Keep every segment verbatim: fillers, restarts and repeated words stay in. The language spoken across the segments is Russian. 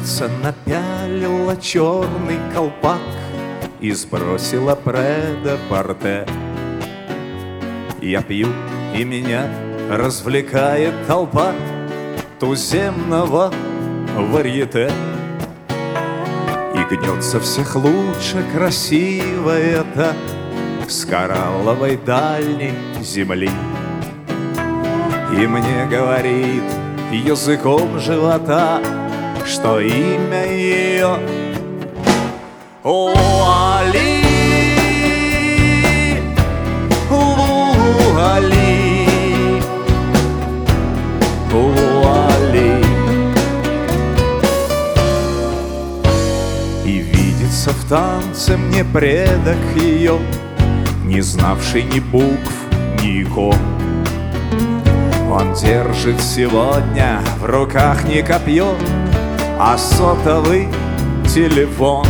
Пьяница напялила черный колпак и сбросила предо-порте. Я пью, и меня развлекает толпа туземного варьете. И гнется всех лучше красивая та с коралловой дальней земли. И мне говорит языком живота, что имя ее Луали, Луали, Луали. И видится в танце мне предок ее, не знавший ни букв, ни икон. Он держит сегодня в руках не копье, а сотовый телефон.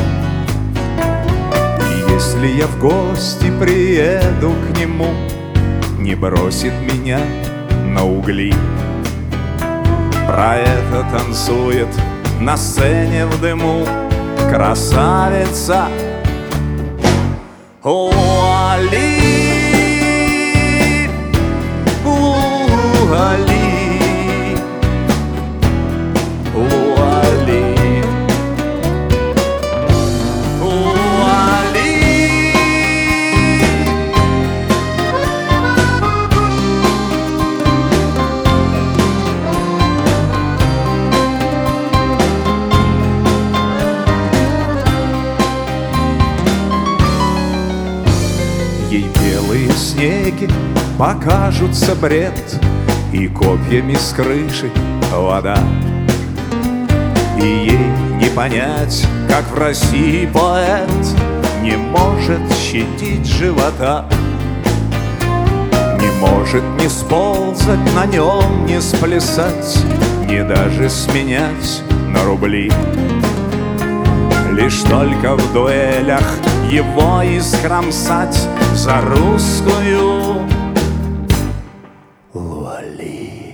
И если я в гости приеду к нему, не бросит меня на угли. Про это танцует на сцене в дыму красавица Луали, Луали, Луали, Луали. Ей белые снеги покажутся бред, и копьями с крыши вода. И ей не понять, как в России поэт не может щадить живота, не может не сползать на нем, не сплясать, не даже сменять на рубли. Лишь только в дуэлях его искромсать за русскую Луали.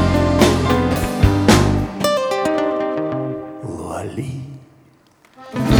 Луали.